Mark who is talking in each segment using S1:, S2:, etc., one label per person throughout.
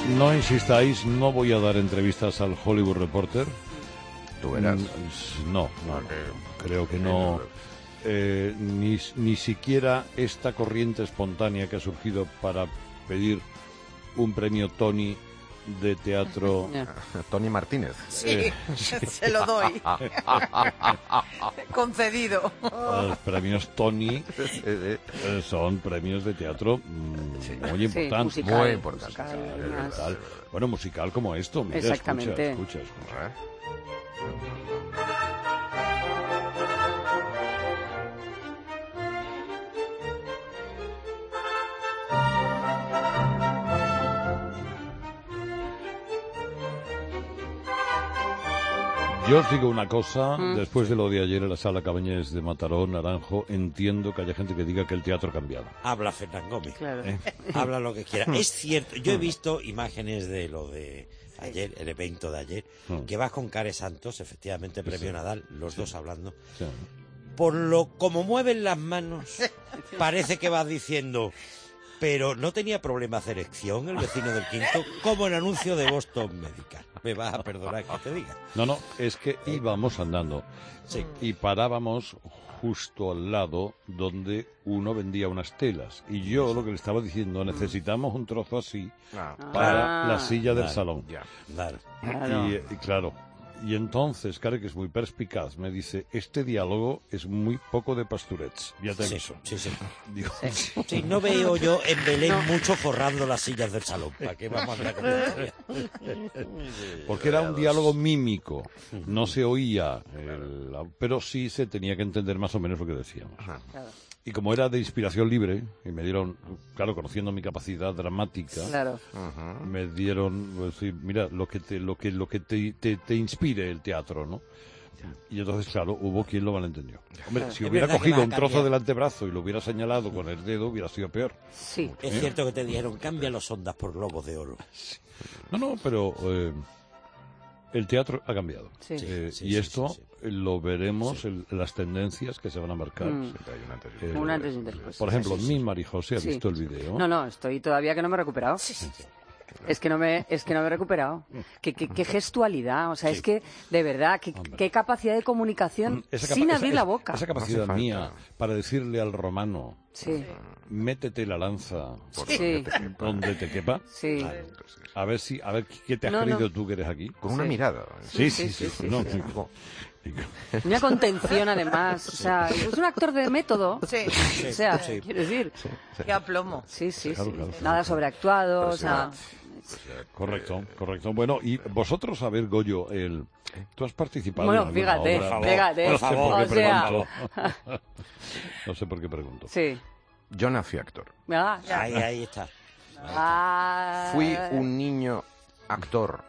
S1: No insistáis, no voy a dar entrevistas al Hollywood Reporter.
S2: ¿Tú verás?
S1: No, creo que no. Ni siquiera esta corriente espontánea que ha surgido para pedir un premio Tony de teatro.
S2: Tony Martínez.
S3: Sí, se lo doy. Concedido.
S1: Los premios Tony son premios de teatro muy importantes.
S3: Sí,
S2: muy importantes.
S1: Musical. Bueno, musical como esto. Mira,
S3: exactamente.
S1: Escucha. Yo os digo una cosa, después de lo de ayer en la Sala Cabañés de Mataró, Naranjo, entiendo que haya gente que diga que el teatro ha cambiado.
S4: Habla Fernán Gómez.
S3: Claro.
S4: Habla lo que quiera. Es cierto, yo he visto imágenes de lo de ayer, el evento de ayer, que vas con Care Santos, efectivamente, premio Nadal, los dos hablando.
S1: Sí.
S4: Por lo como mueven las manos, parece que vas diciendo... Pero no tenía problema hacer erección el vecino del quinto, como el anuncio de Boston Medical. Me vas a perdonar que te diga.
S1: No, es que íbamos andando y parábamos justo al lado donde uno vendía unas telas. Y yo lo que le estaba diciendo, necesitamos un trozo así para la silla del salón.
S4: Claro.
S1: Y claro. Y entonces, Care, que es muy perspicaz, me dice, este diálogo es muy poco de Pasturets. Ya te aviso.
S4: Sí.
S1: Digo,
S4: Sí, no veo yo en Belén mucho forrando las sillas del salón. ¿Para qué vamos a andar con tonterías?
S1: porque era un diálogo mímico. No se oía, pero sí se tenía que entender más o menos lo que decíamos.
S3: Claro.
S1: Y como era de inspiración libre, y me dieron, claro, conociendo mi capacidad dramática,
S3: Claro.
S1: me dieron, pues, mira, lo que te inspire el teatro, ¿no? Y entonces, claro, hubo quien lo malentendió. Hombre, si
S4: Es
S1: hubiera
S4: verdad que
S1: cogido
S4: va a
S1: un trozo
S4: cambiar.
S1: del antebrazo y lo hubiera señalado con el dedo, hubiera sido peor.
S3: Sí.
S4: Es cierto que te dijeron, cambia los ondas por globos de oro.
S1: No, pero el teatro ha cambiado.
S3: Sí.
S1: Y esto lo veremos en las tendencias que se van a marcar.
S2: Siempre hay un antes y un
S3: Un antes y un después.
S1: Por ejemplo, mi Marijose ha visto el video.
S3: No, estoy todavía que no me he recuperado. Es que no me he recuperado. Qué gestualidad, o sea, es que, de verdad, qué capacidad de comunicación sin abrir la boca.
S1: Esa capacidad
S2: No hace
S1: mía
S2: falta.
S1: para decirle al romano,
S3: Sí,
S1: métete la lanza
S3: sí,
S1: donde te quepa,
S3: sí.
S1: a ver qué te has
S3: No,
S1: creído
S3: no.
S1: tú que eres aquí.
S2: Con una mirada.
S1: Sí.
S3: sí.
S1: No,
S3: Una contención, además. O sea, es un actor de método. Sí. O sea, quiero decir.
S5: Qué aplomo.
S3: Sí.
S1: Claro.
S3: Nada sobreactuado, o sea...
S1: Correcto. Bueno, y vosotros, a ver, Goyo, tú has participado
S3: Bueno,
S1: en alguna
S3: fíjate,
S1: obra?
S3: fíjate.
S1: No sé por qué
S3: O sea...
S1: pregunto. No sé por qué pregunto.
S3: Sí.
S2: Yo nací actor.
S3: Ah,
S4: Ahí está.
S2: Fui un niño actor.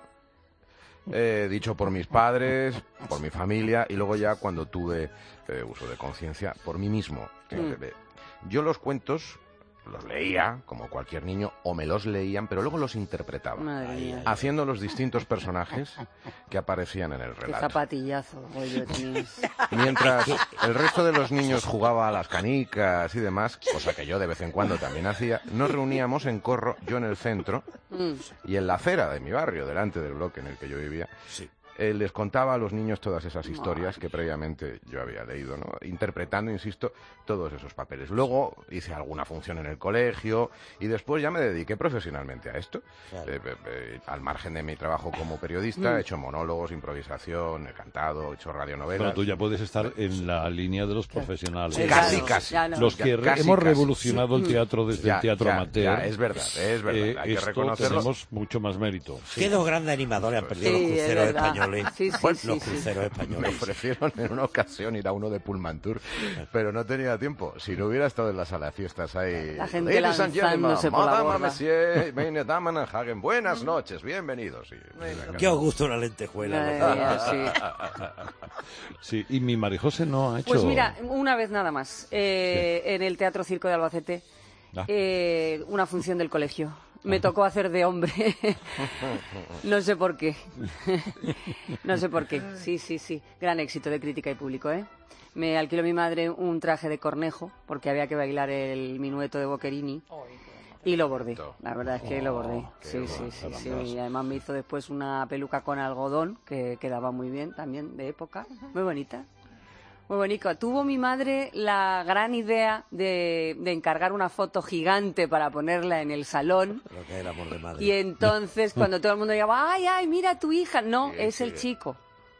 S2: Dicho por mis padres, por mi familia, y luego ya cuando tuve uso de conciencia, por mí mismo. Yo los cuentos los leía, como cualquier niño, o me los leían, pero luego los interpretaba,
S3: Madre mía.
S2: haciendo los distintos personajes que aparecían en el
S3: Qué
S2: relato.
S3: zapatillazo, Goyo, tenías.
S2: Mientras el resto de los niños jugaba a las canicas y demás, cosa que yo de vez en cuando también hacía, nos reuníamos en corro, yo en el centro, y en la acera de mi barrio, delante del bloque en el que yo vivía, les contaba a los niños todas esas historias que previamente yo había leído, ¿no? Interpretando, insisto, todos esos papeles. Luego hice alguna función en el colegio y después ya me dediqué profesionalmente a esto.
S4: Claro.
S2: Al margen de mi trabajo como periodista, he hecho monólogos, improvisación, he cantado, he hecho radionovelas.
S1: Bueno, tú ya puedes estar en la línea de los profesionales.
S3: Sí,
S2: Casi,
S3: claro,
S2: casi.
S3: ya no.
S1: Los que
S2: Casi,
S1: hemos
S2: casi.
S1: revolucionado el teatro desde el teatro amateur.
S2: Ya, es verdad, hay que
S1: esto
S2: reconocerlo.
S1: tenemos mucho más mérito.
S4: Qué dos grandes animadores han perdido
S3: Sí,
S4: los
S3: es
S4: cruceros
S3: verdad.
S4: españoles.
S3: Sí,
S4: Los cruceros
S2: Me
S4: españoles.
S2: ofrecieron en una ocasión ir a uno de Pullman Tour, pero no tenía tiempo. Si no hubiera estado en la sala de fiestas ahí...
S3: La gente
S2: Ladies and gentlemen,
S3: lanzándose por la
S2: Madame,
S3: borda.
S2: Monsieur, meine Damen and Herren, buenas noches, bienvenidos.
S4: Qué os gusta una lentejuela.
S3: Madre mía, sí.
S1: Sí, y mi Marijose no ha hecho...
S3: Pues mira, una vez nada más, en el Teatro Circo de Albacete, una función del colegio. Me tocó hacer de hombre. No sé por qué. No sé por qué. Sí. Gran éxito de crítica y público, ¿eh? Me alquiló mi madre un traje de cornejo, porque había que bailar el minueto de Boccherini. Y lo bordé, la verdad es que lo bordé. Sí. Y además me hizo después una peluca con algodón que quedaba muy bien también, de época. Muy bonita. Muy bonito. Tuvo mi madre la gran idea de encargar una foto gigante para ponerla en el salón.
S4: Lo que es el amor de madre.
S3: Y entonces, cuando todo el mundo llegaba, ¡ay, mira a tu hija! No, es el chico.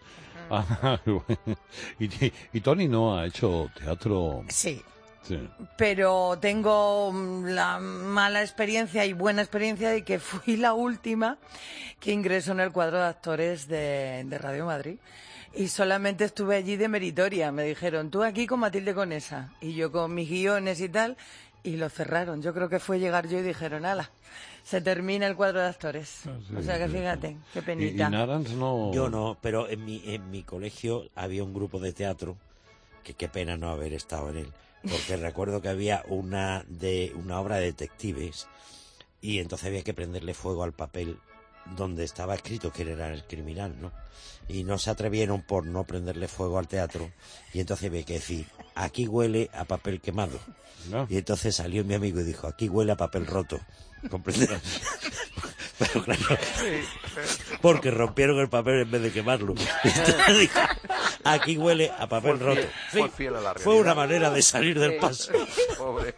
S1: ¿Y Tony no ha hecho teatro?
S5: Sí.
S1: Sí.
S5: Pero tengo la mala experiencia y buena experiencia de que fui la última que ingresó en el cuadro de actores de Radio Madrid. Y solamente estuve allí de meritoria. Me dijeron, tú aquí con Matilde Conesa. Y yo con mis guiones y tal. Y lo cerraron. Yo creo que fue llegar yo y dijeron, ala, se termina el cuadro de actores.
S1: Sí,
S5: o sea que fíjate, qué penita.
S1: ¿Y Narans no?
S4: Yo no, pero en mi colegio había un grupo de teatro que qué pena no haber estado en él. Porque recuerdo que había una obra de detectives y entonces había que prenderle fuego al papel donde estaba escrito quién era el criminal, ¿no? Y no se atrevieron por no prenderle fuego al teatro y entonces había que decir, aquí huele a papel quemado.
S1: No.
S4: Y entonces salió mi amigo y dijo, aquí huele a papel roto. ¿Comprenderás? Pero claro, porque rompieron el papel en vez de quemarlo. Y entonces dijo, aquí huele a papel roto.
S2: Fue fiel a la
S4: Fue una manera de salir del paso.
S2: Pobre.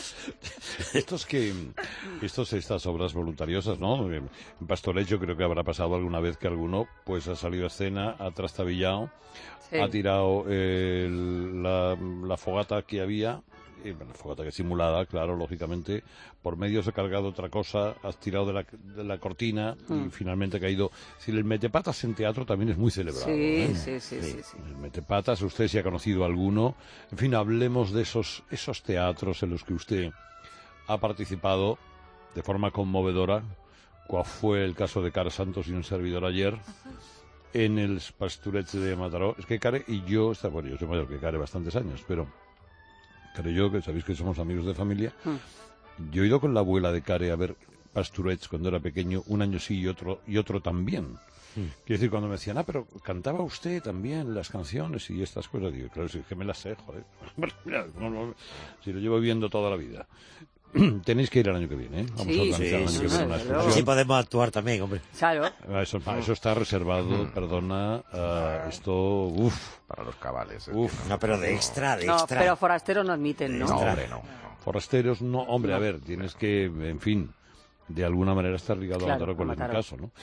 S1: Estas obras voluntariosas, ¿no? En Pastorets yo creo que habrá pasado alguna vez que alguno pues ha salido a escena, ha trastabillado, ha tirado la fogata que había, la fogata que simulada, claro, lógicamente, por medio se ha cargado otra cosa, has tirado de la cortina y finalmente ha caído. Si el metepatas en teatro también es muy celebrado.
S3: Sí.
S1: El metepatas, usted si ha conocido alguno. En fin, hablemos de esos teatros en los que usted ha participado de forma conmovedora, cual fue el caso de Care Santos y un servidor ayer, en el Pastorets de Mataró. Es que Care y yo, bueno, yo soy mayor que Care bastantes años, pero Care y yo, que sabéis que somos amigos de familia, yo he ido con la abuela de Care a ver Pastorets cuando era pequeño, un año sí y otro también. Quiero decir, cuando me decían, pero cantaba usted también las canciones y estas cosas, digo, claro, sí, que me las sé, joder. Mira, si lo llevo viendo toda la vida. Tenéis que ir el año que viene, ¿eh? Vamos a organizar el año que viene una excursión.
S4: Sí podemos actuar también, hombre.
S3: Claro.
S1: Eso está reservado, perdona, esto,
S2: Para los cabales.
S4: No, pero de extra.
S3: No, pero forasteros no admiten, ¿no?
S2: No, hombre, no.
S1: Forasteros, no, hombre, a ver, tienes que, en fin, de alguna manera estar ligado a Mataró, con el caso, ¿no?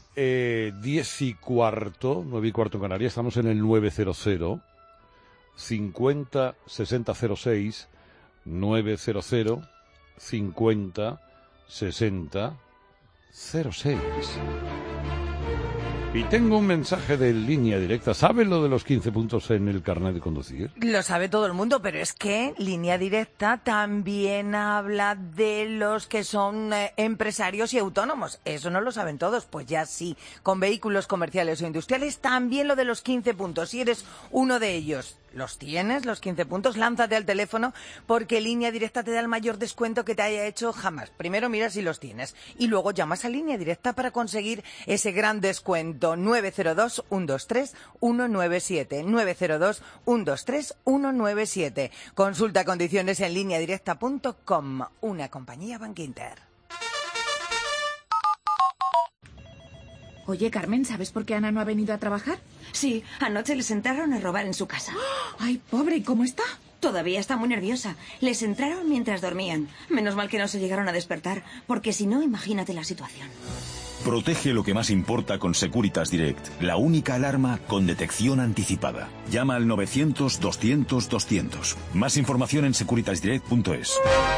S1: 10:15, 9:15 en Canarias, estamos en el 900 50 60 06, 900 50 60 06. Y tengo un mensaje de línea directa. ¿Sabe lo de los 15 puntos en el carnet de conducir?
S5: Lo sabe todo el mundo, pero es que Línea Directa también habla de los que son empresarios y autónomos. Eso no lo saben todos, pues ya sí. Con vehículos comerciales o industriales, también lo de los 15 puntos. Si eres uno de ellos, ¿los tienes, los 15 puntos? Lánzate al teléfono porque Línea Directa te da el mayor descuento que te haya hecho jamás. Primero mira si los tienes y luego llamas a Línea Directa para conseguir ese gran descuento. 902-123-197. 902-123-197. Consulta condiciones en lineadirecta.com. Una compañía Bankinter.
S6: Oye, Carmen, ¿sabes por qué Ana no ha venido a trabajar?
S7: Sí, anoche les entraron a robar en su casa.
S6: Ay, pobre, ¿y cómo está?
S7: Todavía está muy nerviosa. Les entraron mientras dormían. Menos mal que no se llegaron a despertar, porque si no, imagínate la situación.
S8: Protege lo que más importa con Securitas Direct, la única alarma con detección anticipada. Llama al 900-200-200. Más información en securitasdirect.es.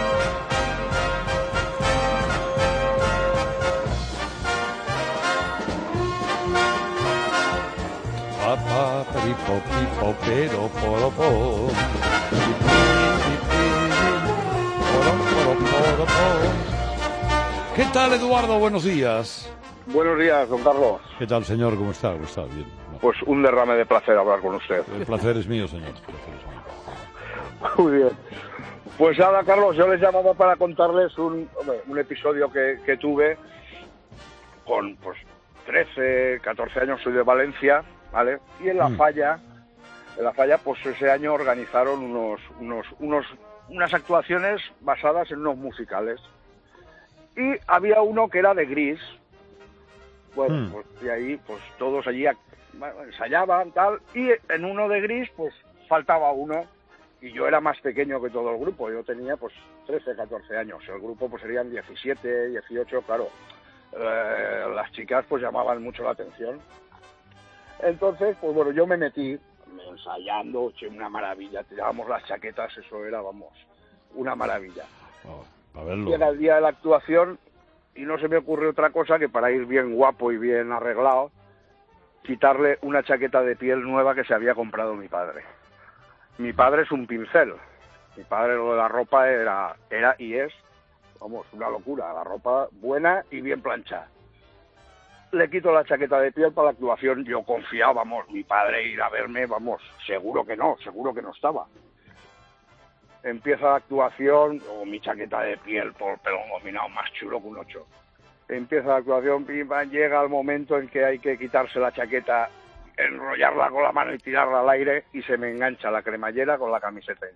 S1: ¿Qué tal, Eduardo? Buenos días.
S9: Buenos días, don Carlos.
S1: ¿Qué tal, señor? ¿Cómo está? ¿Cómo está? Bien. No.
S9: Pues un derrame de placer hablar con usted.
S1: El placer es mío, señor.
S9: Muy bien. Pues nada, Carlos, yo les llamaba para contarles un episodio que tuve con 13, 14 años, soy de Valencia, ¿vale? Y en La Falla, pues ese año organizaron unas actuaciones basadas en unos musicales. y había uno que era de gris. Bueno, pues de ahí, pues todos allí ensayaban, tal, y en uno de gris, pues faltaba uno, y yo era más pequeño que todo el grupo, yo tenía pues 13, 14 años, el grupo pues serían 17, 18, claro, las chicas pues llamaban mucho la atención. Entonces, pues bueno, yo me metí ensayando, una maravilla, tirábamos las chaquetas, eso era, vamos, una maravilla.
S1: A verlo.
S9: Llega el día de la actuación y no se me ocurre otra cosa que para ir bien guapo y bien arreglado, quitarle una chaqueta de piel nueva que se había comprado mi padre. Mi padre es un pincel. Mi padre lo de la ropa era y es, vamos, una locura. La ropa buena y bien planchada. Le quito la chaqueta de piel para la actuación. Yo confiaba, vamos, mi padre ir a verme, vamos, seguro que no estaba. Empieza la actuación, mi chaqueta de piel por pelo engominado, más chulo que un 8. Empieza la actuación, pim, pam, llega el momento en que hay que quitarse la chaqueta, enrollarla con la mano y tirarla al aire, y se me engancha la cremallera con la camiseta.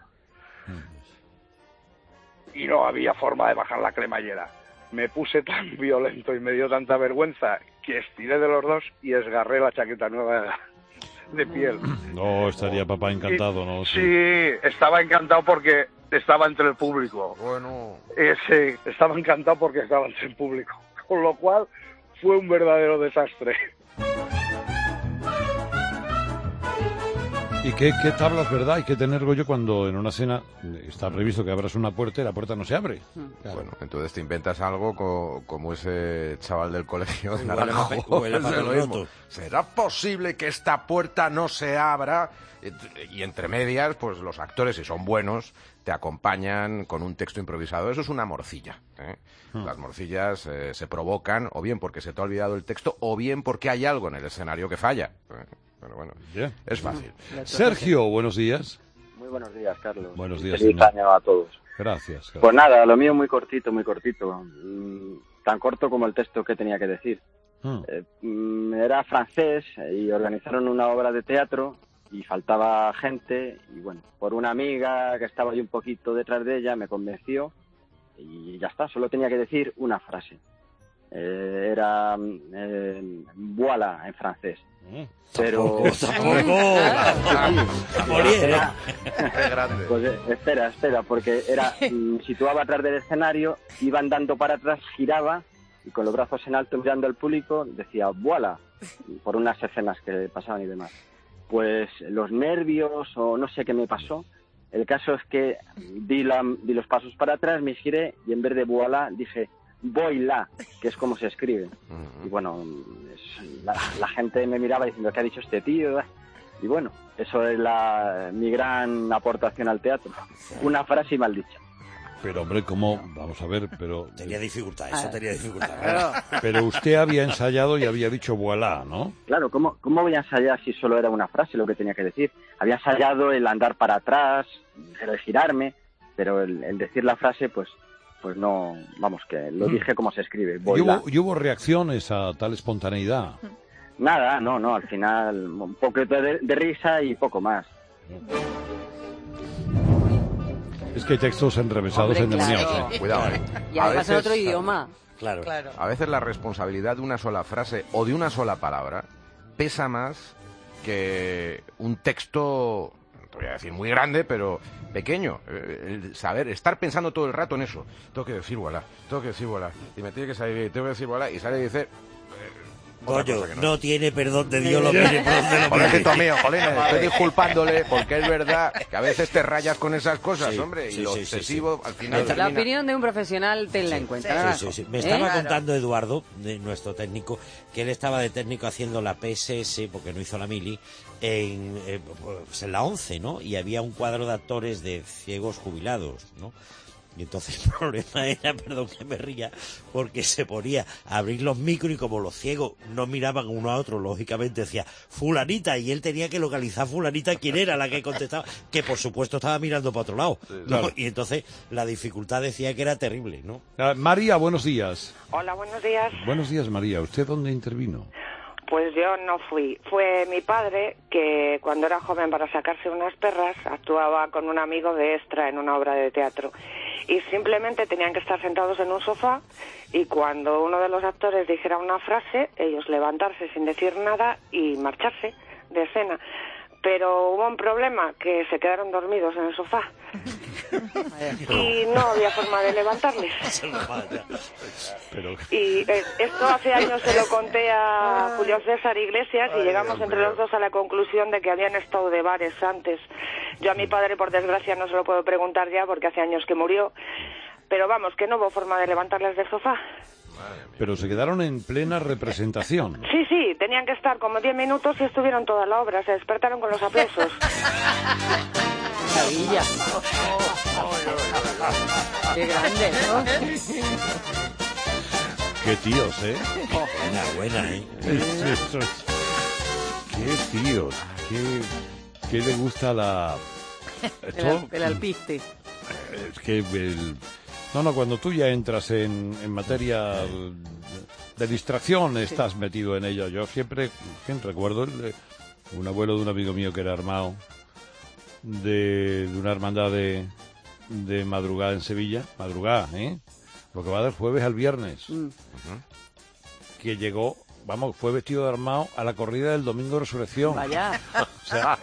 S9: Y no había forma de bajar la cremallera. Me puse tan violento y me dio tanta vergüenza que estiré de los dos y esgarré la chaqueta nueva de piel.
S1: No, estaría papá encantado, ¿no?
S9: Sí, estaba encantado porque estaba entre el público.
S2: Bueno.
S9: Sí, estaba encantado porque estaba entre el público. Con lo cual, fue un verdadero desastre.
S1: ¿Y qué tablas, verdad, hay que tener, Goyo, cuando en una cena está previsto que abras una puerta y la puerta no se abre?
S2: Claro. Bueno, entonces te inventas algo como ese chaval del colegio de ¿será posible que esta puerta no se abra? Y entre medias, pues los actores, si son buenos, te acompañan con un texto improvisado. Eso es una morcilla, ¿eh? Las morcillas se provocan o bien porque se te ha olvidado el texto o bien porque hay algo en el escenario que falla. Pero bueno, es fácil.
S1: Sergio, buenos días.
S10: Muy buenos días, Carlos.
S1: Buenos días.
S10: Feliz año a todos.
S1: Gracias.
S10: Pues nada, lo mío muy cortito. Tan corto como el texto que tenía que decir. Era francés y organizaron una obra de teatro y faltaba gente y bueno, por una amiga que estaba yo un poquito detrás de ella me convenció y ya está, solo tenía que decir una frase. Era voilà en francés. Pero pues espera, porque era situaba atrás del escenario, iba andando para atrás, giraba y con los brazos en alto mirando al público decía voilà, por unas escenas que pasaban y demás. Pues los nervios o no sé qué me pasó, el caso es que di los pasos para atrás, me giré y en vez de voilà dije voy là, que es como se escribe. Y bueno, la gente me miraba diciendo ¿qué ha dicho este tío? Y bueno, eso es mi gran aportación al teatro. Una frase mal dicha.
S1: Pero hombre, ¿cómo? Vamos a ver, pero...
S4: Tenía dificultad, eso tenía dificultad.
S1: Pero usted había ensayado y había dicho voilà, ¿no?
S10: Claro, ¿cómo voy a ensayar si solo era una frase lo que tenía que decir? Había ensayado el andar para atrás, el girarme, pero el decir la frase, pues no, vamos, que lo dije como se escribe.
S1: ¿Y hubo reacciones a tal espontaneidad?
S10: Nada, no, al final un poquito de risa y poco más.
S1: Es que hay textos enrevesados, endemoniados.
S3: Claro.
S2: Cuidado,
S3: Y además en otro idioma.
S4: Claro.
S2: A veces la responsabilidad de una sola frase o de una sola palabra pesa más que un texto, no te voy a decir muy grande, pero pequeño. Estar pensando todo el rato en eso. Tengo que decir voilà, y me tiene que salir, tengo que decir voilà, y sale y dice...
S4: Goyo, no tiene perdón de Dios, lo mire por donde lo mire.
S2: Pobrecito mío, Jolín, estoy disculpándole porque es verdad que a veces te rayas con esas cosas, hombre, y lo obsesivo al final termina...
S3: La opinión de un profesional, tenla en cuenta.
S4: Sí. Me estaba contando Eduardo, nuestro técnico, que él estaba de técnico haciendo la PSS, porque no hizo la mili, en la 11, ¿no? Y había un cuadro de actores de ciegos jubilados, ¿no? Y entonces el problema era, perdón que me ría, porque se ponía a abrir los micros y como los ciegos no miraban uno a otro, lógicamente decía fulanita, y él tenía que localizar fulanita quién era la que contestaba, que por supuesto estaba mirando para otro lado, ¿no? Claro. Y entonces la dificultad decía que era terrible, ¿no?
S1: María, buenos días.
S11: Hola, buenos días.
S1: Buenos días, María. ¿Usted dónde intervino?
S11: Pues yo no fui. Fue mi padre que cuando era joven para sacarse unas perras actuaba con un amigo de extra en una obra de teatro. y simplemente tenían que estar sentados en un sofá y cuando uno de los actores dijera una frase, ellos levantarse sin decir nada y marcharse de escena. Pero hubo un problema, que se quedaron dormidos en el sofá. Y no había forma de levantarles. Y esto hace años se lo conté a Julio César Iglesias y llegamos entre los dos a la conclusión de que habían estado de bares antes. Yo a mi padre, por desgracia, no se lo puedo preguntar ya porque hace años que murió. Pero vamos, que no hubo forma de levantarles del sofá.
S1: Pero se quedaron en plena representación.
S11: Sí, tenían que estar como 10 minutos y estuvieron toda la obra. Se despertaron con los aplausos.
S3: Maravilla. Qué grande, ¿no?
S1: Qué tíos, ¿eh?
S4: Buena, ¿eh?
S1: Qué tíos. Qué le gusta la...
S3: El alpiste.
S1: Es que No, cuando tú ya entras en materia de distracción, estás metido en ello. Yo siempre recuerdo un abuelo de un amigo mío que era armado de una hermandad de madrugada en Sevilla. Madrugada, ¿eh? Lo que va del jueves al viernes. Que llegó, fue vestido de armado a la corrida del Domingo de Resurrección.
S3: Vaya.
S1: O sea,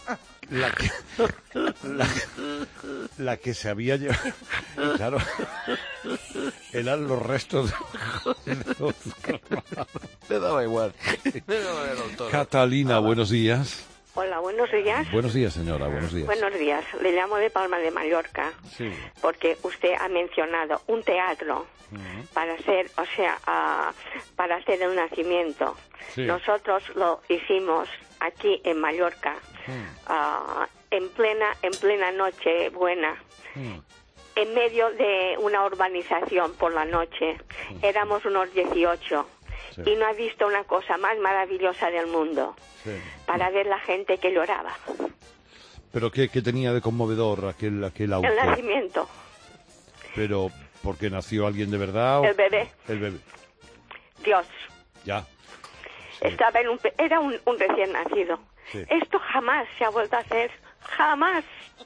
S1: la que se había llevado, claro, eran los restos de los carnavales.
S2: Le daba igual.
S1: Catalina, buenos días.
S12: Hola, buenos días.
S1: Buenos días, señora, buenos días.
S12: Buenos días. Le llamo de Palma de Mallorca.
S1: Sí.
S12: Porque usted ha mencionado un teatro para hacer, para hacer el nacimiento. Sí. Nosotros lo hicimos aquí en Mallorca, en plena noche buena, en medio de una urbanización por la noche. Éramos unos 18 y no ha visto una cosa más maravillosa del mundo para ver la gente que lloraba.
S1: ¿Pero qué tenía de conmovedor aquel auto?
S12: El nacimiento.
S1: ¿Pero porque nació alguien de verdad?
S12: El bebé.
S1: El bebé.
S12: Dios.
S1: Ya.
S12: Sí. Estaba era un recién nacido. Sí. Esto jamás se ha vuelto a hacer, jamás.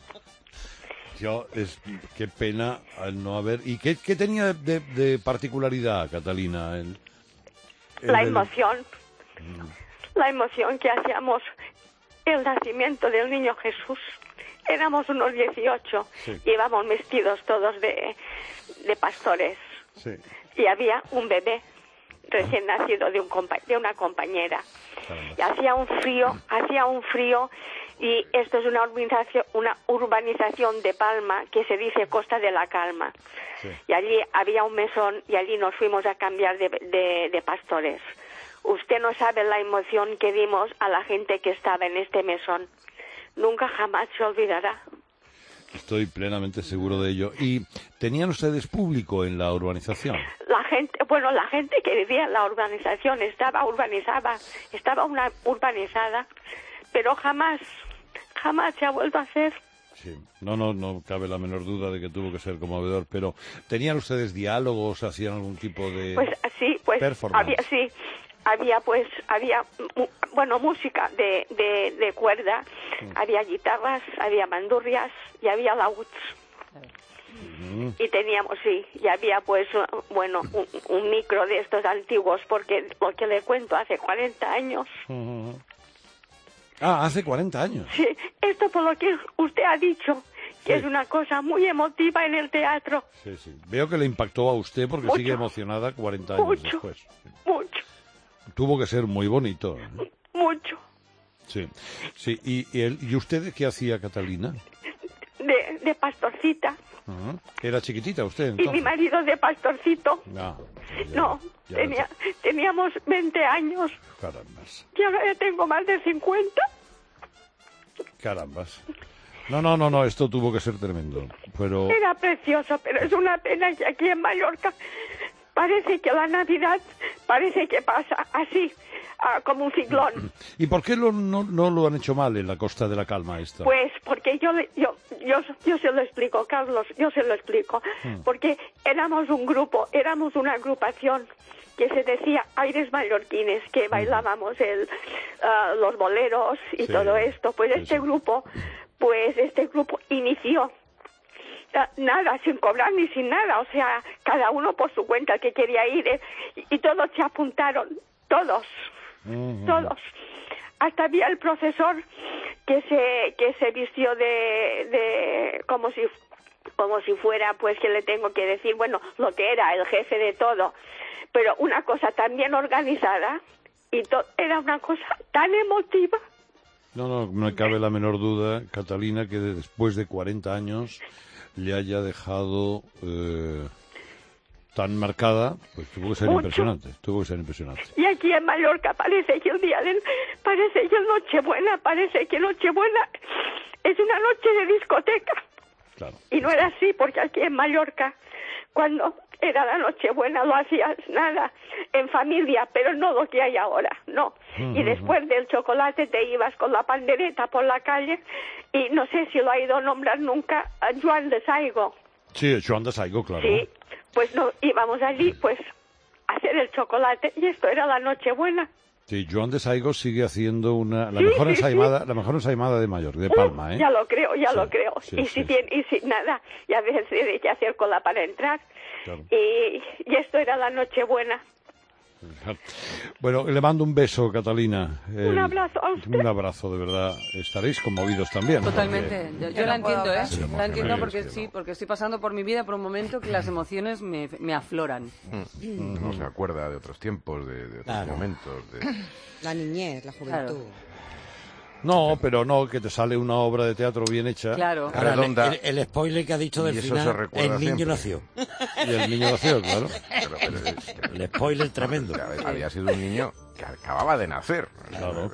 S1: Qué pena no haber... ¿Y qué tenía de particularidad, Catalina?
S12: La emoción. La emoción que hacíamos el nacimiento del niño Jesús. Éramos unos 18. Sí. Íbamos vestidos todos de pastores. Sí. Y había un bebé recién nacido de una compañera. Y hacía un frío, y esto es una urbanización de Palma que se dice Costa de la Calma. Sí. Y allí había un mesón y allí nos fuimos a cambiar de pastores. Usted no sabe la emoción que dimos a la gente que estaba en este mesón. Nunca jamás se olvidará.
S1: Estoy plenamente seguro de ello. ¿Y tenían ustedes público en la urbanización?
S12: La gente que vivía en la urbanización estaba urbanizada, pero jamás se ha vuelto a hacer.
S1: Sí, no cabe la menor duda de que tuvo que ser conmovedor, pero ¿tenían ustedes diálogos, hacían algún tipo de performance?
S12: Había música de cuerda, había guitarras, había bandurrias y había laúds. Y teníamos, y había un micro de estos antiguos, porque lo que le cuento hace 40 años.
S1: Hace 40 años.
S12: Sí, esto por lo que usted ha dicho, que es una cosa muy emotiva en el teatro.
S1: Sí. Veo que le impactó a usted porque sigue emocionada 40 años después.
S12: Mucho.
S1: Tuvo que ser muy bonito.
S12: Mucho.
S1: Sí. ¿Y usted qué hacía, Catalina?
S12: De pastorcita.
S1: ¿Era chiquitita usted entonces?
S12: Y mi marido de pastorcito. Teníamos 20 años.
S1: Carambas.
S12: Y ahora ya tengo más de 50.
S1: Carambas. No, esto tuvo que ser tremendo. Pero...
S12: Era precioso, pero es una pena que aquí en Mallorca parece que la Navidad parece que pasa así, como un ciclón.
S1: ¿Y por qué no lo han hecho mal en la Costa de la Calma esta?
S12: Pues porque yo se lo explico, Carlos, yo se lo explico. Porque éramos un grupo, éramos una agrupación que se decía Aires Mallorquines, que bailábamos los boleros y todo esto. Pues este grupo inició nada, sin cobrar ni sin nada, o sea, cada uno por su cuenta que quería ir, y todos se apuntaron, todos. Hasta había el profesor que se vistió de como si fuera, pues, que le tengo que decir, bueno, lo que era el jefe de todo, pero una cosa tan bien organizada, y era una cosa tan emotiva.
S1: No me cabe la menor duda, Catalina, que después de 40 años le haya dejado tan marcada, pues tuvo que ser impresionante.
S12: Y aquí en Mallorca parece que Nochebuena es una noche de discoteca.
S1: Claro.
S12: Y no era así, porque aquí en Mallorca, cuando era la Nochebuena, lo hacías nada, en familia, pero no lo que hay ahora, no. Y después del chocolate te ibas con la pandereta por la calle, y no sé si lo ha ido a nombrar nunca a Joan de Saigo.
S1: Sí, Joan de Saigo, claro.
S12: Sí, pues no, íbamos allí, pues, a hacer el chocolate, y esto era la Nochebuena.
S1: Sí, Joan de Saigo sigue haciendo la mejor ensaimada de Mallorca, de Palma, ¿eh?
S12: Ya lo creo.
S1: Sí,
S12: y si nada, y a veces hay que hacer cola para entrar. Claro. Y esto era la Nochebuena.
S1: Bueno, le mando un beso, Catalina.
S12: Un abrazo a usted.
S1: Un abrazo, de verdad. Estaréis conmovidos también, ¿no?
S3: Totalmente. Yo la entiendo, ¿eh? La entiendo porque estoy pasando por mi vida por un momento que las emociones me afloran.
S2: No se acuerda de otros tiempos, de otros momentos.
S13: La niñez, la juventud.
S3: Claro.
S1: No, pero no, que te sale una obra de teatro bien hecha.
S3: Claro.
S4: Ahora, el spoiler que ha dicho del final, el niño nació.
S1: Y el niño nació, claro.
S4: El spoiler tremendo.
S2: Había sido un niño que acababa de nacer.
S1: Claro.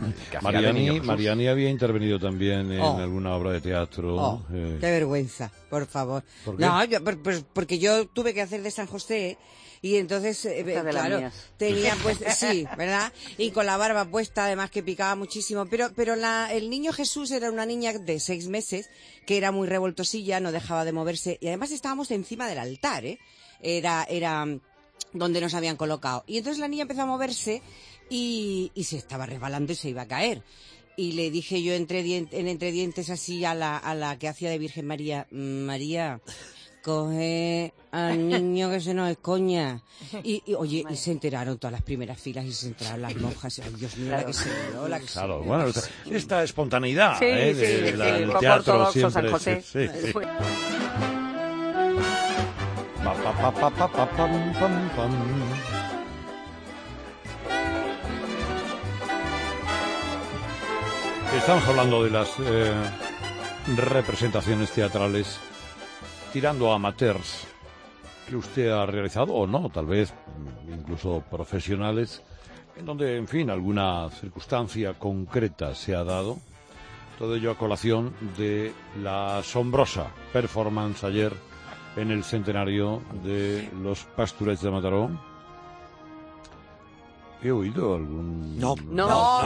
S1: Mariani había intervenido también en alguna obra de teatro.
S13: Qué vergüenza, por favor.
S1: ¿Por qué?
S13: No, porque yo tuve que hacer de San José. Y entonces, claro, tenía pues, sí, ¿verdad? Y con la barba puesta, además que picaba muchísimo. Pero el niño Jesús era una niña de 6 meses, que era muy revoltosilla, no dejaba de moverse. Y además estábamos encima del altar, ¿eh? Era donde nos habían colocado. Y entonces la niña empezó a moverse y se estaba resbalando y se iba a caer. Y le dije yo entre dientes así a la que hacía de Virgen María, María, coge al niño que se nos escoña. Y oye, y se enteraron todas las primeras filas y se enteraron las monjas. Ay, Dios mío, la que se vio, la que se vio.
S1: Bueno, esta espontaneidad del
S3: poco
S1: teatro
S3: ortodoxo,
S1: siempre.
S3: San José.
S1: Sí. Estamos hablando de las representaciones teatrales tirando a amateurs que usted ha realizado, o no, tal vez incluso profesionales, en donde, en fin, alguna circunstancia concreta se ha dado. Todo ello a colación de la asombrosa performance ayer en el centenario de los Pastorets de Mataró. ¿He oído algún...?
S5: No.
S4: No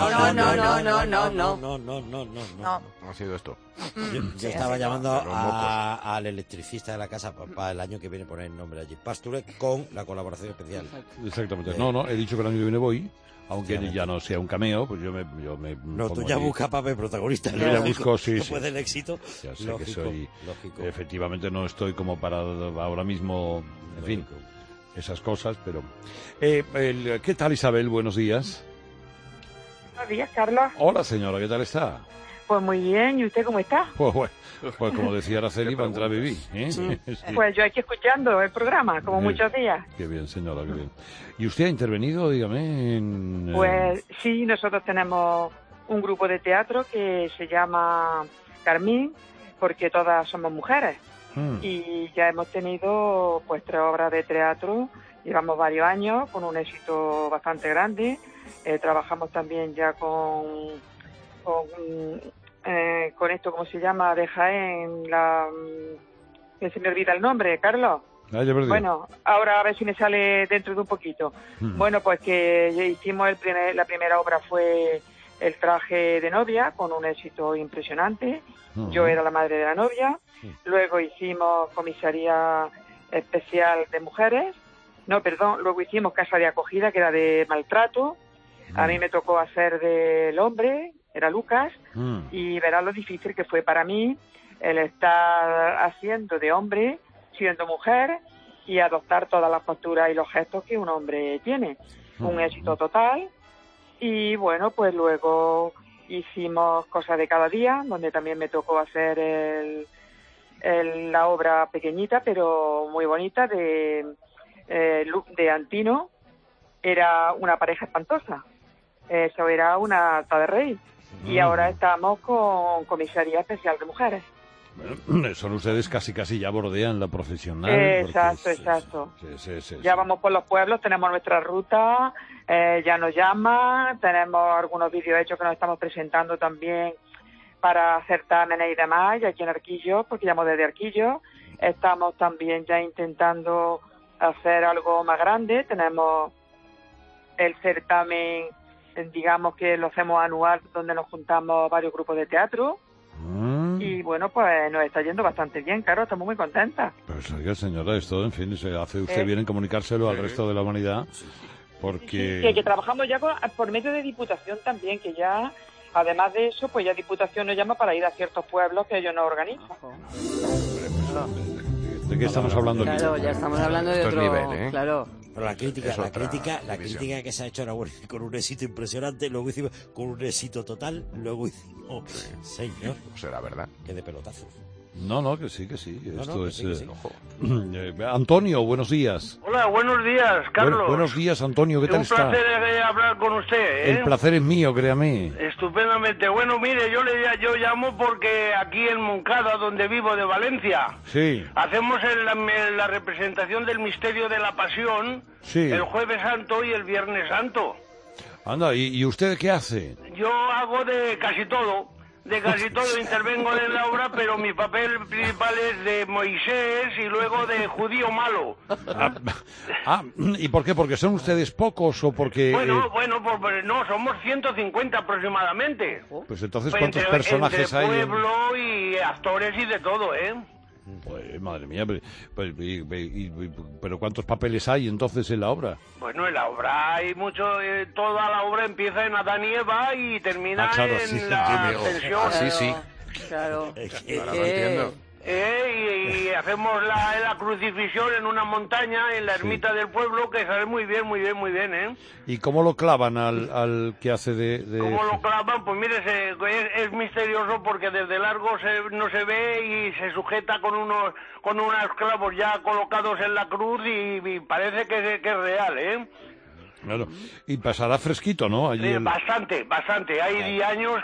S2: ha sido esto.
S4: Yo estaba llamando al electricista de la casa para el año que viene poner el nombre allí. Pasturet con la colaboración especial.
S1: Exactamente. No, he dicho que el año que viene voy, aunque ya no sea un cameo, pues yo me
S4: no, tú ya buscas papel protagonista.
S1: Yo ya busco, sí.
S4: Después del éxito.
S1: Ya sé que soy... Lógico. Efectivamente no estoy como para ahora mismo, en fin, esas cosas, pero... ¿Qué tal, Isabel? Buenos días.
S14: Buenos días, Carlos.
S1: Hola, señora, ¿qué tal está?
S14: Pues muy bien, ¿y usted cómo está?
S1: Pues bueno, pues como decía Araceli, para entrar a vivir. Sí.
S14: Pues yo aquí escuchando el programa, como muchos días.
S1: Qué bien, señora, qué bien. ¿Y usted ha intervenido, dígame, en...?
S14: Pues sí, nosotros tenemos un grupo de teatro que se llama Carmín, porque todas somos mujeres. Y ya hemos tenido pues 3 obras de teatro, llevamos varios años con un éxito bastante grande. Trabajamos también ya con esto, ¿cómo se llama? De Jaén, que se me olvida el nombre, Carlos. Bueno, ahora a ver si me sale dentro de un poquito. Bueno, pues que hicimos la primera obra fue El traje de novia, con un éxito impresionante. Yo era la madre de la novia. Luego hicimos Comisaría Especial de Mujeres. Luego hicimos Casa de Acogida, que era de maltrato. A mí me tocó hacer del hombre, era Lucas, y verás lo difícil que fue para mí el estar haciendo de hombre, siendo mujer, y adoptar todas las posturas y los gestos que un hombre tiene. Un éxito total. Y bueno, pues luego hicimos Cosas de cada día, donde también me tocó hacer la obra pequeñita, pero muy bonita, de Antino. Era una pareja espantosa. Eso era una alta de rey. Y ahora estamos con Comisaría Especial de Mujeres.
S1: Bueno, son ustedes casi ya bordean la profesional.
S14: Exacto.
S1: Sí.
S14: Ya vamos por los pueblos, tenemos nuestra ruta, ya nos llaman, tenemos algunos vídeos hechos que nos estamos presentando también para certámenes y demás, y aquí en Arquillo, porque llamo desde Arquillo. Estamos también ya intentando hacer algo más grande. Tenemos el certamen, digamos que lo hacemos anual, donde nos juntamos varios grupos de teatro. Y bueno, pues nos está yendo bastante bien, claro, estamos muy contentas.
S1: Pues oiga, señora, esto, en fin, se hace usted bien en comunicárselo al resto de la humanidad, porque...
S14: Sí, que trabajamos ya por medio de Diputación también, que ya, además de eso, pues ya Diputación nos llama para ir a ciertos pueblos que ellos nos organizan.
S1: ¿De qué estamos hablando aquí?
S3: Claro, ya estamos hablando de otro
S2: nivel,
S3: claro.
S4: Pero la crítica que se ha hecho ahora con un éxito impresionante, luego hicimos con un éxito total, luego hicimos, señor,
S2: será verdad,
S4: que de pelotazos.
S1: No, que sí. Esto es... Antonio, buenos días.
S15: Hola, buenos días, Carlos.
S1: Buenos días, Antonio, ¿qué tal está?
S15: Un placer hablar con usted,
S1: El placer es mío, créame.
S15: Estupendamente. Bueno, mire, yo llamo porque aquí en Moncada, donde vivo, de Valencia,
S1: sí,
S15: hacemos la representación del misterio de la Pasión,
S1: sí,
S15: el Jueves Santo y el Viernes Santo.
S1: Anda, ¿y usted qué hace?
S15: Yo hago de casi todo. Intervengo en la obra, pero mi papel principal es de Moisés y luego de judío malo.
S1: ¿Y por qué? ¿Porque son ustedes pocos o porque...?
S15: No, somos 150 aproximadamente.
S1: Pues entonces, ¿cuántos personajes hay?
S15: Entre pueblo y actores y de todo,
S1: Pues, madre mía, pero ¿cuántos papeles hay entonces en la obra?
S15: Bueno, en la obra hay mucho, toda la obra empieza en Adán y Eva y termina en la ascensión.
S2: Sí.
S3: Claro.
S2: Ahora lo entiendo.
S15: Y hacemos la crucifixión en una montaña, en la ermita del pueblo, que sale muy bien,
S1: ¿Y cómo lo clavan al que hace de...?
S15: ¿Cómo lo clavan? Pues mire, es misterioso porque desde largo no se ve y se sujeta con unos clavos ya colocados en la cruz y parece que es real,
S1: Claro, y pasará fresquito, ¿no?
S15: Allí bastante. Hay años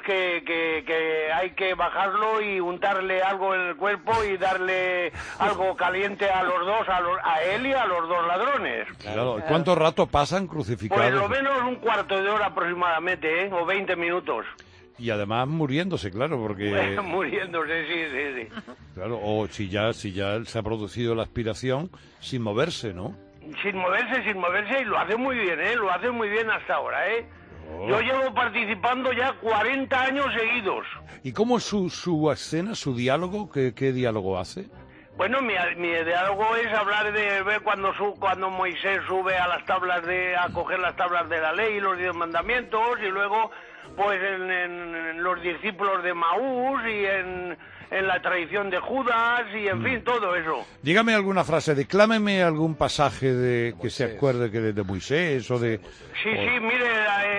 S15: que hay que bajarlo y untarle algo en el cuerpo y darle algo caliente a los dos, a él y a los dos ladrones.
S1: Claro. ¿Cuánto rato pasan crucificados?
S15: Pues lo menos un cuarto de hora aproximadamente, o 20 minutos.
S1: Y además muriéndose, claro, porque...
S15: Muriéndose, sí.
S1: Claro, o si ya se ha producido la aspiración sin moverse, ¿no?
S15: Sin moverse, y lo hace muy bien, lo hace muy bien hasta ahora, Yo llevo participando ya 40 años seguidos.
S1: ¿Y cómo es su escena, su diálogo? ¿Qué diálogo hace?
S15: Bueno, mi diálogo es hablar de ver cuando Moisés sube a las tablas a coger las tablas de la ley y los 10 mandamientos, y luego pues en los discípulos de Maús y en la traición de Judas y en fin, todo eso.
S1: Dígame alguna frase, declámeme algún pasaje que se acuerde que de Moisés o de...
S15: Sí, mire,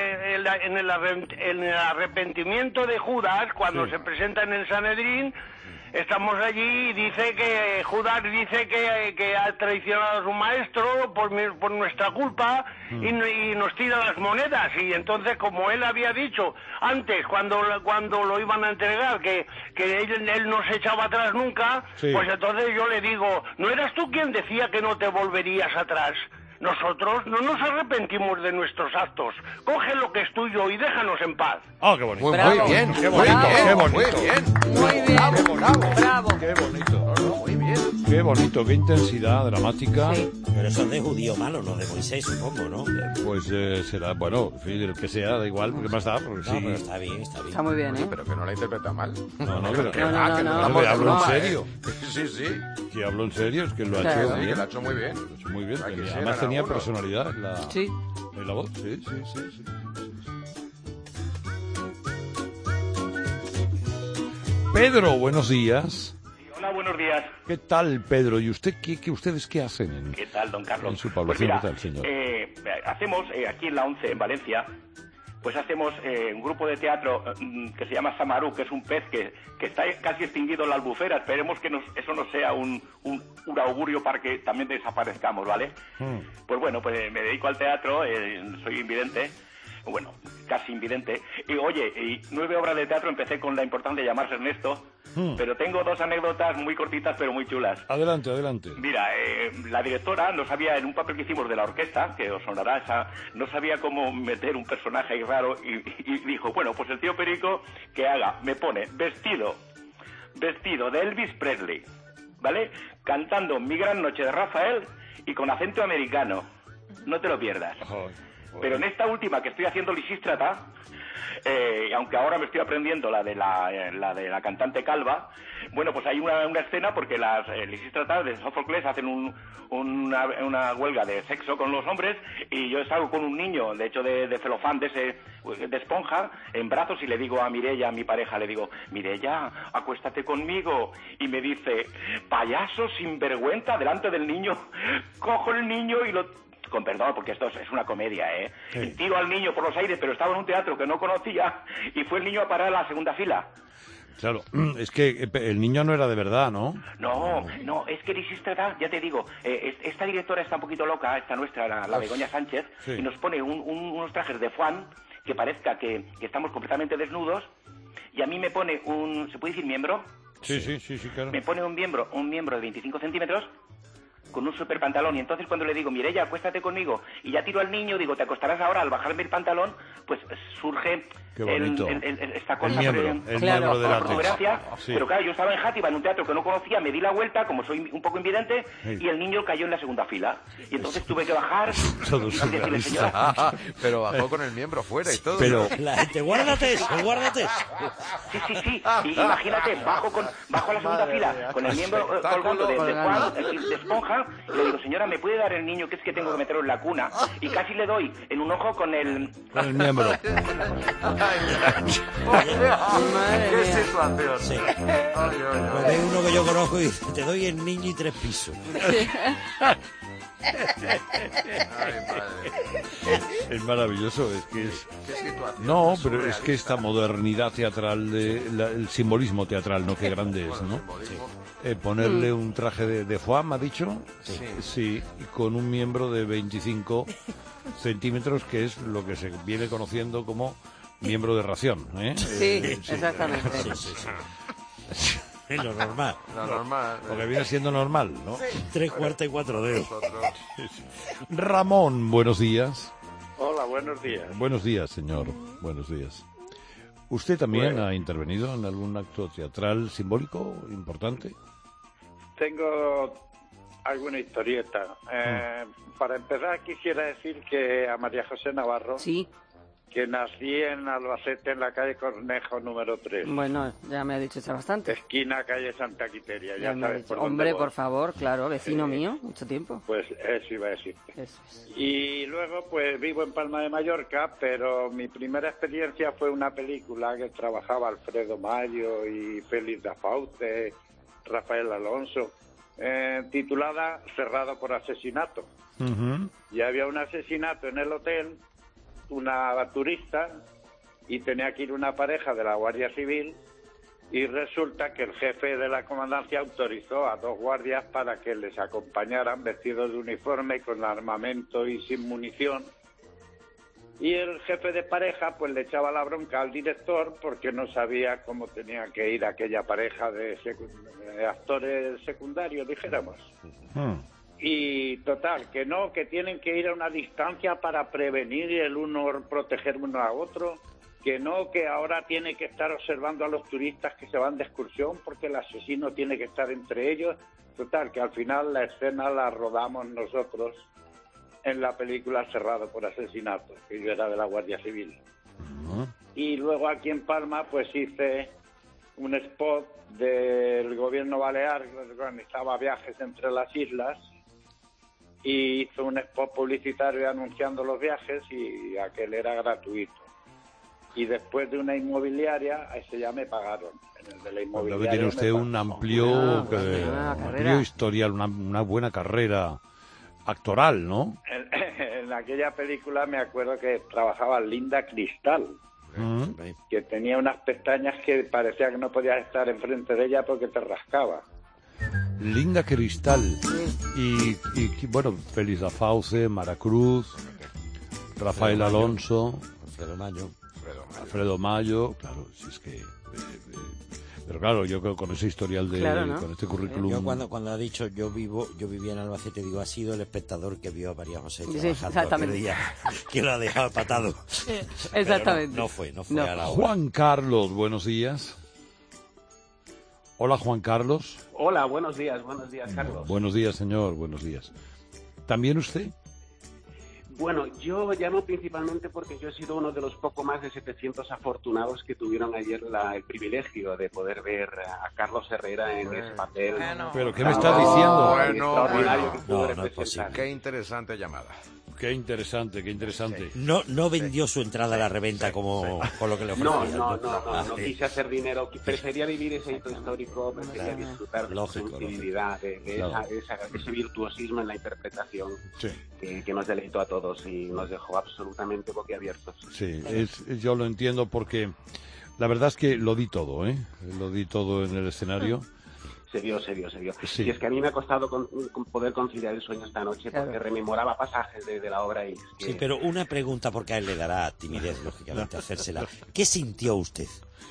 S15: en el arrepentimiento de Judas, cuando se presenta en el Sanedrín, estamos allí y dice que Judas dice que ha traicionado a su maestro por nuestra culpa y nos tira las monedas, y entonces, como él había dicho antes cuando lo iban a entregar que él no se echaba atrás nunca, pues entonces yo le digo, ¿no eras tú quien decía que no te volverías atrás? Nosotros no nos arrepentimos de nuestros actos. Coge lo que es tuyo y déjanos en paz.
S1: ¡Oh, qué bonito!
S2: Muy bien.
S1: Qué bonito.
S2: Muy bien.
S1: Qué bonito, qué intensidad dramática.
S4: Sí. Pero eso es de judío malo, no de Moisés, supongo, ¿no?
S1: Pues será, bueno, en fin, el que sea, da igual, porque más da. Porque
S4: sí. Pero está bien.
S3: Está muy bien,
S2: Pero que no la interpreta mal.
S3: No.
S1: Hablo en serio.
S2: Sí.
S1: Que hablo en serio, es que lo ha hecho bien.
S2: Que lo ha hecho muy bien.
S1: Muy bien. Además tenía personalidad en la voz. Sí. Pedro, buenos días.
S16: Hola, buenos días.
S1: ¿Qué tal, Pedro? ¿Y ustedes qué hacen
S16: ¿Qué tal, don Carlos?
S1: En su población?
S16: Pues mira,
S1: ¿qué tal, señor?
S16: Hacemos, aquí en la 11, en Valencia, pues hacemos un grupo de teatro que se llama Samarú, que es un pez que está casi extinguido en la Albufera. Esperemos que eso no sea un augurio para que también desaparezcamos, ¿vale? Pues bueno, pues me dedico al teatro, soy invidente. Bueno, casi invidente. Y oye, 9 obras de teatro, empecé con La importancia de llamarse Ernesto, pero tengo 2 anécdotas muy cortitas pero muy chulas.
S1: Adelante, adelante.
S16: Mira, la directora no sabía, en un papel que hicimos de la orquesta, que os sonará esa, no sabía cómo meter un personaje ahí raro y dijo, bueno, pues el tío Perico que haga, me pone vestido de Elvis Presley, ¿vale? Cantando Mi gran noche de Rafael y con acento americano. No te lo pierdas. Pero en esta última que estoy haciendo Lisístrata, aunque ahora me estoy aprendiendo la de la cantante calva, bueno, pues hay una escena porque las Lisístratas de Sófocles hacen una huelga de sexo con los hombres y yo salgo con un niño, de hecho de celofán, de esponja, en brazos y le digo a Mireia, mi pareja, le digo, Mireia, acuéstate conmigo. Y me dice, payaso sinvergüenza, delante del niño, cojo el niño y con perdón, porque esto es una comedia, Sí. Tiro al niño por los aires, pero estaba en un teatro que no conocía y fue el niño a parar a la segunda fila.
S1: Claro, es que el niño no era de verdad, ¿no?
S16: No, es que Lisístrata, ya te digo, esta directora está un poquito loca, esta nuestra, la Begoña Sánchez, sí. Y nos pone unos trajes de Juan que parezca que estamos completamente desnudos y a mí me pone ¿se puede decir miembro?
S1: Sí, claro.
S16: Me pone un miembro de 25 centímetros con un super pantalón, y entonces cuando le digo, Mireia, acuéstate conmigo, y ya tiro al niño, digo, te acostarás ahora, al bajarme el pantalón, pues surge esta cosa
S1: miembro de la
S16: protuberancia,
S1: sí.
S16: Pero claro, yo estaba en Játiva, en un teatro que no conocía, me di la vuelta, como soy un poco invidente, sí. Y el niño cayó en la segunda fila, y entonces tuve que bajar, y decirle, señora...
S2: pero bajó con el miembro fuera y todo.
S1: Pero
S4: la gente, guárdate eso.
S16: Sí, y imagínate, bajo a la segunda fila, con el miembro colgando de esponja, y le digo, señora, ¿me puede dar el niño que es que tengo que meterlo en la cuna? Y casi le doy en un ojo con el
S1: miembro.
S2: ¡Qué situación!
S4: Sí. Hay uno que yo conozco y dice, te doy el niño y 3 pisos.
S1: Es maravilloso, es que es... No, pero es que esta modernidad teatral, el simbolismo teatral, ¿no? Qué grande es, ¿no? Ponerle un traje de foie, ¿me ha dicho? Sí, y con un miembro de 25 centímetros, que es lo que se viene conociendo como miembro de ración, ¿eh?
S3: Sí, exactamente.
S4: Sí. Es lo normal.
S1: Lo que viene siendo normal, ¿no?
S4: 3/4 y 4 dedos.
S1: Ramón, buenos días.
S17: Hola, buenos días.
S1: Buenos días, señor. Buenos días. ¿Usted también ha intervenido en algún acto teatral simbólico importante?
S17: Tengo alguna historieta. Para empezar, quisiera decir que a María José Navarro...
S3: Sí.
S17: Que nací en Albacete, en la calle Cornejo, número 3.
S3: Bueno, ya me ha dicho eso bastante.
S17: Esquina calle Santa Quiteria, ya sabes por dónde
S3: Hombre,
S17: voy.
S3: Por favor, claro, vecino mío, mucho tiempo.
S17: Pues eso iba a decirte.
S3: Eso es.
S17: Y luego, pues vivo en Palma de Mallorca, pero mi primera experiencia fue una película que trabajaba Alfredo Mayo y Félix da Fauce, Rafael Alonso, titulada Cerrado por asesinato. Y había un asesinato en el hotel, una turista, y tenía que ir una pareja de la Guardia Civil, y resulta que el jefe de la comandancia autorizó a 2 guardias para que les acompañaran vestidos de uniforme, con armamento y sin munición, y el jefe de pareja pues le echaba la bronca al director porque no sabía cómo tenía que ir aquella pareja de actores secundarios, dijéramos. Y total, que no, que tienen que ir a una distancia para prevenir el uno, proteger uno a otro, que no, que ahora tiene que estar observando a los turistas que se van de excursión porque el asesino tiene que estar entre ellos. Total, que al final la escena la rodamos nosotros en la película Cerrado por asesinato, que yo era de la Guardia Civil. Y luego aquí en Palma pues hice un spot del gobierno balear que organizaba viajes entre las islas, y hizo un spot publicitario anunciando los viajes, y aquel era gratuito. y después de una inmobiliaria, ese ya me pagaron. En el de la inmobiliaria
S1: tiene usted un amplio historial, una buena carrera actoral, ¿no?
S17: En aquella película me acuerdo que trabajaba Linda Cristal, que tenía unas pestañas que parecía que no podías estar enfrente de ella porque te rascaba.
S1: Linda Cristal y bueno, Félix da Fauce, Mara Cruz, Rafael Alonso, Alfredo Mayo, claro, si es que pero claro, yo creo con ese historial de con este currículum.
S4: Yo cuando ha dicho yo vivía en Albacete, digo, ha sido el espectador que vio a María José trabajando aquel día, que lo ha dejado patado.
S3: Exactamente.
S4: No fue a la hora.
S1: Juan Carlos, buenos días. Hola, Juan Carlos.
S18: Hola, buenos días, Carlos.
S1: Buenos días, señor, buenos días. ¿También usted?
S18: Bueno, yo llamo principalmente porque yo he sido uno de los poco más de 700 afortunados que tuvieron ayer el privilegio de poder ver a Carlos Herrera en ese papel.
S1: ¿Pero qué me está diciendo?
S18: Extraordinario que pudo
S2: no es posible. Qué interesante llamada.
S1: Qué interesante. Sí.
S4: No vendió su entrada a la reventa como con lo que le ofrecían.
S18: No quise hacer dinero. Prefería vivir ese hito histórico, prefería disfrutar de la sensibilidad, de ese virtuosismo en la interpretación que nos deleitó a todos y nos dejó absolutamente boquiabiertos.
S1: Sí, yo lo entiendo porque la verdad es que lo di todo, Lo di todo en el escenario.
S18: Se vio.
S1: Sí.
S18: Y es que a mí me ha costado poder conciliar el sueño esta noche porque rememoraba pasajes de la obra.
S4: Sí, pero una pregunta, porque a él le dará timidez, lógicamente, hacérsela. ¿Qué sintió usted?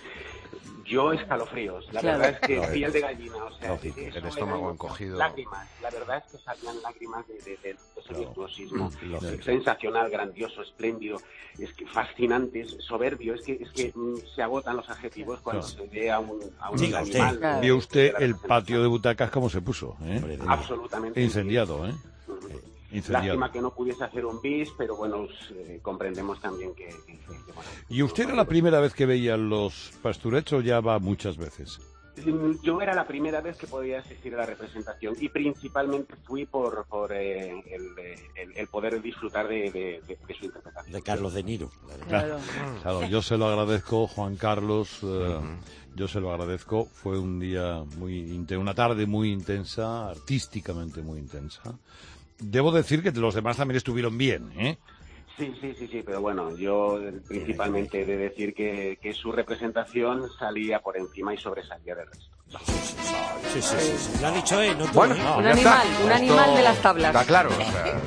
S18: Yo escalofríos, la verdad es que piel de gallina, o sea,
S2: el estómago encogido.
S18: Lágrimas, la verdad es que salían lágrimas de ese virtuosismo sensacional, grandioso, espléndido, es que fascinante, soberbio, es que se agotan los adjetivos cuando se ve a un animal.
S1: Vio usted el patio de butacas cómo se puso,
S18: Absolutamente.
S1: Incendiado,
S18: Lástima que no pudiese hacer un bis, pero bueno, comprendemos también que bueno.
S1: ¿Y usted era la primera vez que veía los Pasturets o ya va muchas veces?
S18: Yo era la primera vez que podía asistir a la representación y principalmente fui por el poder disfrutar de su interpretación.
S4: De Carlos De Niro.
S1: Claro, yo se lo agradezco, Juan Carlos. Yo se lo agradezco. Fue un día una tarde muy intensa, artísticamente muy intensa. Debo decir que los demás también estuvieron bien,
S18: Sí, pero bueno, yo principalmente he de decir que su representación salía por encima y sobresalía del resto.
S4: Sí. Lo ha dicho él, no tú.
S1: Bueno,
S3: un animal de las tablas.
S2: Está claro, o sea...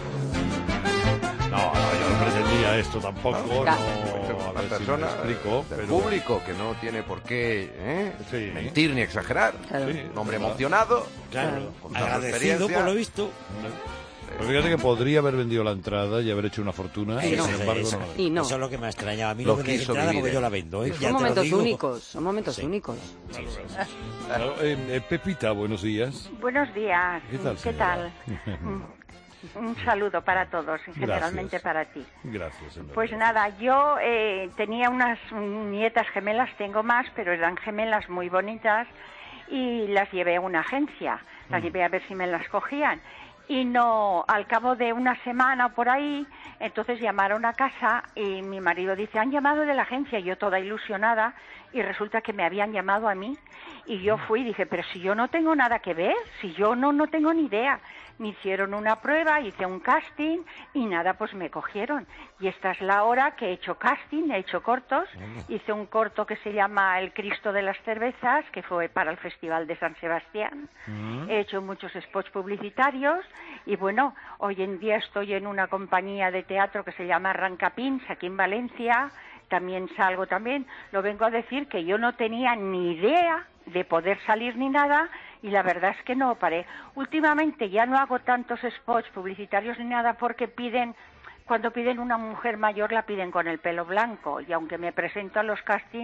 S1: yo no pretendía esto tampoco,
S2: Una persona del público que no tiene por qué mentir ni exagerar. Un hombre emocionado,
S4: agradecido por lo visto.
S1: Pero fíjate que podría haber vendido la entrada y haber hecho una fortuna, sin embargo no.
S4: Eso es lo que me ha extrañado. A mí no me da entrada porque yo la vendo.
S3: Son momentos únicos.
S1: Claro, Pepita, buenos días.
S19: Buenos días.
S1: ¿Qué tal?
S19: Un saludo para todos y generalmente para ti.
S1: Gracias.
S19: Pues nada, yo tenía unas nietas gemelas, tengo más, pero eran gemelas muy bonitas y las llevé a una agencia. Las llevé a ver si me las cogían. Y no, al cabo de una semana o por ahí, entonces llamaron a casa y mi marido dice, han llamado de la agencia, yo toda ilusionada, y resulta que me habían llamado a mí. Y yo fui y dije, pero si yo no tengo nada que ver, si yo no tengo ni idea. Me hicieron una prueba, hice un casting y nada, pues me cogieron. Y esta es la hora que he hecho casting, he hecho cortos. Hice un corto que se llama El Cristo de las Cervezas, que fue para el Festival de San Sebastián. He hecho muchos spots publicitarios y bueno, hoy en día estoy en una compañía de teatro que se llama Arrancapins, aquí en Valencia. También salgo lo vengo a decir que yo no tenía ni idea de poder salir ni nada y la verdad es que no paré. Últimamente ya no hago tantos spots publicitarios ni nada porque cuando piden una mujer mayor la piden con el pelo blanco y aunque me presento a los castings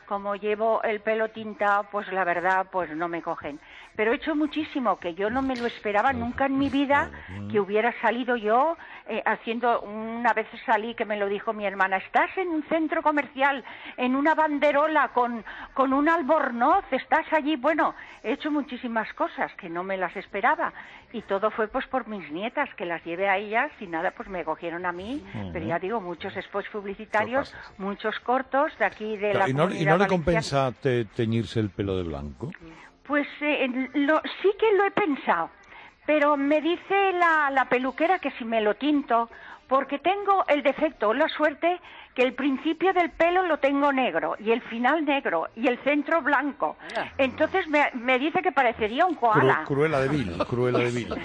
S19: como llevo el pelo tintado, pues la verdad, pues no me cogen. Pero he hecho muchísimo, que yo no me lo esperaba nunca en mi vida, que hubiera salido yo haciendo... Una vez salí, que me lo dijo mi hermana, estás en un centro comercial, en una banderola, con un albornoz, estás allí. Bueno, he hecho muchísimas cosas que no me las esperaba. Y todo fue pues por mis nietas, que las llevé a ellas y nada, pues me cogieron a mí. Pero ya digo, muchos spots publicitarios, muchos cortos de aquí de la comunidad.
S1: ¿Y no le compensa teñirse el pelo de blanco?
S19: Pues sí que lo he pensado, pero me dice la peluquera que si me lo tinto, porque tengo el defecto o la suerte que el principio del pelo lo tengo negro, y el final negro, y el centro blanco. Entonces me dice que parecería un koala.
S1: Cruella de Vil. Cruella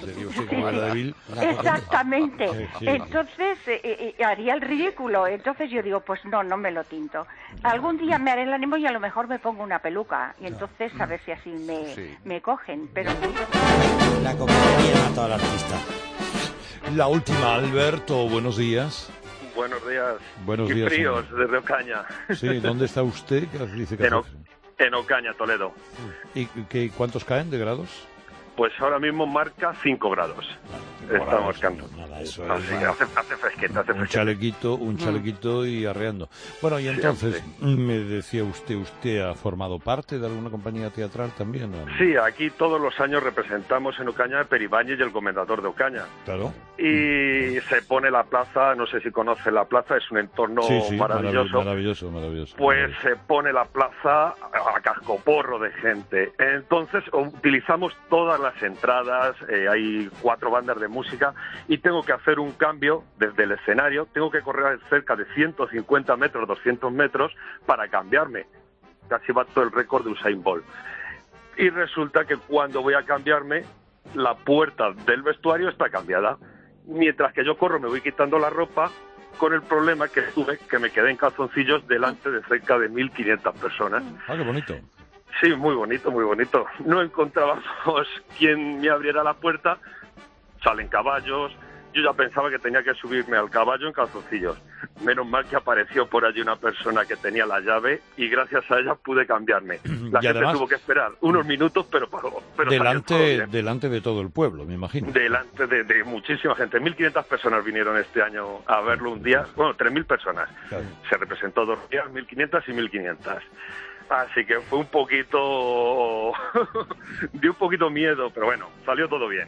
S1: de Vil.
S19: Exactamente. Sí. Entonces haría el ridículo. Entonces yo digo, pues no me lo tinto. Algún día me haré el ánimo y a lo mejor me pongo una peluca, y entonces a ver si así me cogen. Pero
S4: la compañía a toda la artista.
S1: La última, Alberto, buenos días.
S20: Buenos días.
S1: Buenos
S20: días. Fríos,
S1: señor.
S20: desde Ocaña.
S1: Sí, ¿dónde está usted? Dice que
S20: en Ocaña, Toledo.
S1: ¿Y cuántos caen de grados?
S20: Pues ahora mismo marca 5 grados. Está marcando.
S1: Eso
S20: así que hace fresqueta,
S1: un chalequito y arreando. Bueno, y entonces, me decía usted ha formado parte de alguna compañía teatral también, ¿no?
S20: Sí, aquí todos los años representamos en Ocaña a Peribáñez y el Comendador de Ocaña.
S1: Claro.
S20: Y se pone la plaza, no sé si conoce la plaza, es un entorno maravilloso.
S1: Maravilloso.
S20: Pues se pone la plaza a cascoporro de gente. Entonces utilizamos todas las entradas, hay 4 bandas de música y tengo que hacer un cambio desde el escenario, tengo que correr cerca de 150 metros, 200 metros para cambiarme. Casi bato el récord de Usain Bolt. Y resulta que cuando voy a cambiarme, la puerta del vestuario está cambiada. Mientras que yo corro me voy quitando la ropa, con el problema que tuve, que me quedé en calzoncillos delante de cerca de 1.500 personas.
S1: Ah, qué bonito.
S20: Sí, muy bonito, muy bonito. No encontrábamos quien me abriera la puerta, salen caballos, yo ya pensaba que tenía que subirme al caballo en calzoncillos. Menos mal que apareció por allí una persona que tenía la llave y gracias a ella pude cambiarme. La gente además, tuvo que esperar unos minutos, pero
S1: delante de todo el pueblo, me imagino.
S20: Delante de muchísima gente. 1.500 personas vinieron este año a verlo un día. Bueno, 3.000 personas. Claro. Se representó 2 días, 1.500 y 1.500. Así que fue un poquito... dio un poquito miedo, pero bueno, salió todo bien.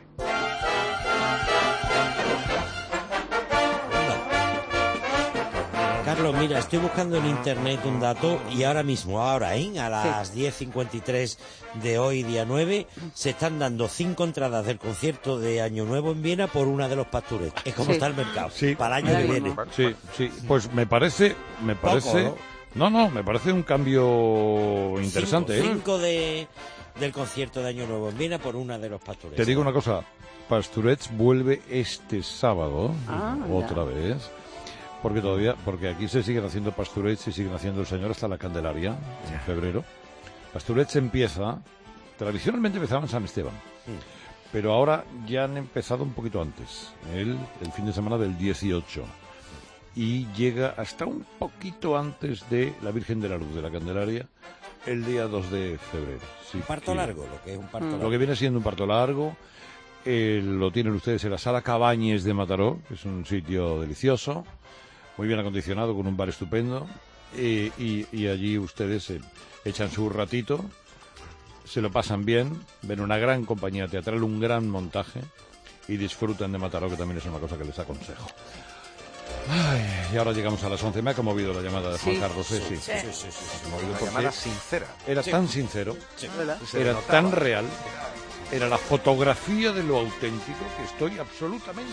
S4: Carlos, mira, estoy buscando en internet un dato y ahora mismo, a las 10:53 de hoy, día 9, se están dando 5 entradas del concierto de Año Nuevo en Viena por una de los Pasturets. Es como está el mercado, para el año que viene.
S1: Sí, pues me parece...
S4: Poco,
S1: ¿no? Me parece un cambio interesante.
S4: 5 del concierto de Año Nuevo en Viena por una de los Pasturets.
S1: Te digo una cosa, Pasturets vuelve este sábado, otra vez, porque aquí se siguen haciendo Pasturets y siguen haciendo el Señor hasta la Candelaria, en febrero. Pasturets empieza, tradicionalmente empezaba en San Esteban, pero ahora ya han empezado un poquito antes, el fin de semana del 18. Y llega hasta un poquito antes de la Virgen de la Luz de la Candelaria, el día 2 de febrero.
S4: Sí, un parto largo, lo que es un parto largo.
S1: Lo que viene siendo un parto largo, lo tienen ustedes en la Sala Cabañes de Mataró, que es un sitio delicioso, muy bien acondicionado, con un bar estupendo, y allí ustedes echan su ratito, se lo pasan bien, ven una gran compañía teatral, un gran montaje, y disfrutan de Mataró, que también es una cosa que les aconsejo. Ay, y ahora llegamos a las 11. Me ha conmovido la llamada de Juan Carlos. Sí.
S2: Una llamada sincera.
S1: Era tan sincero, era tan real, era la fotografía de lo auténtico que estoy absolutamente...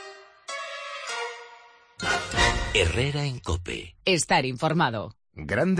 S21: Herrera en COPE.
S22: Estar informado.
S2: Grande.